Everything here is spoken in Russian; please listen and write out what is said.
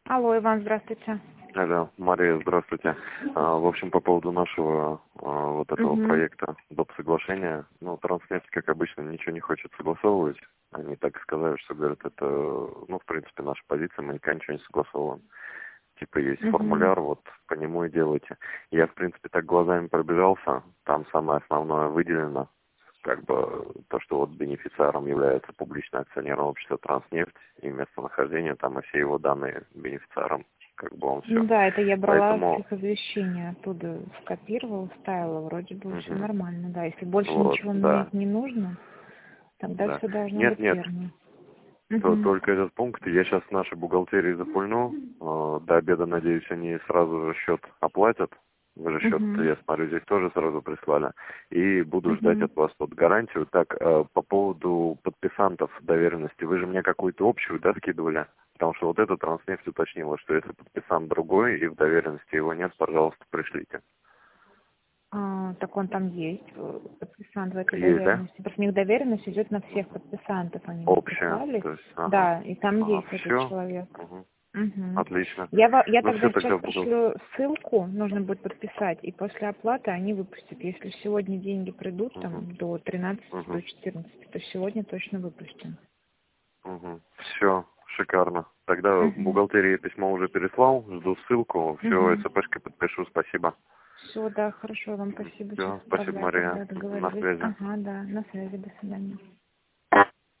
Алло, Иван, здравствуйте. Алло, Мария, здравствуйте. В общем, по поводу нашего вот этого Угу. проекта доп. Соглашения, ну, Транснефть, как обычно, ничего не хочет согласовывать. Они так и сказали, что, говорят, это, ну, в принципе, наша позиция, мы никогда ничего не согласовываем. Типа есть Угу. формуляр, вот по нему и делайте. Я, в принципе, так глазами пробежался, там самое основное выделено, как бы то, что вот бенефициаром является публичное акционерное общество Транснефть и местонахождение там и все его данные бенефициаром, как бы он все. Ну да, это я брала с Поэтому, их извещения, оттуда скопировала, вставила, вроде бы все мгм, нормально, да. Если больше вот, ничего да, менять не нужно, тогда да. все должно Нет, быть нет, верно. Угу. только этот пункт я сейчас в нашей бухгалтерии запульну. До обеда, надеюсь, они сразу же счет оплатят. Вы же счет, Угу. я смотрю, здесь тоже сразу прислали. И буду ждать Угу. от вас вот гарантию. Так, по поводу подписантов доверенности, вы же мне какую-то общую, да, скидывали? Потому что вот этот Транснефть уточнила, что если подписант другой и в доверенности его нет, пожалуйста, пришлите. Так он там есть, подписант в этой Есть, да? доверенности. Просто у них доверенность идет на всех подписантов, они мне Общая, прислали. то есть, ага. Да, и там Ага, есть этот все. человек. Угу. Отлично. Я Ну тогда все, сейчас тогда буду. пришлю ссылку, нужно будет подписать, и после оплаты они выпустят. Если сегодня деньги придут Угу. там до 13, до Угу. 14, то сегодня точно выпустим. Угу. Все, шикарно. Тогда в Угу. бухгалтерии письмо уже переслал, жду ссылку. Все, Угу. СПшкой подпишу, спасибо. Все, да, хорошо, вам спасибо, сейчас Все, спасибо, отправляю, Мария. тогда На договорились. связи. Ага, да, на связи, до свидания.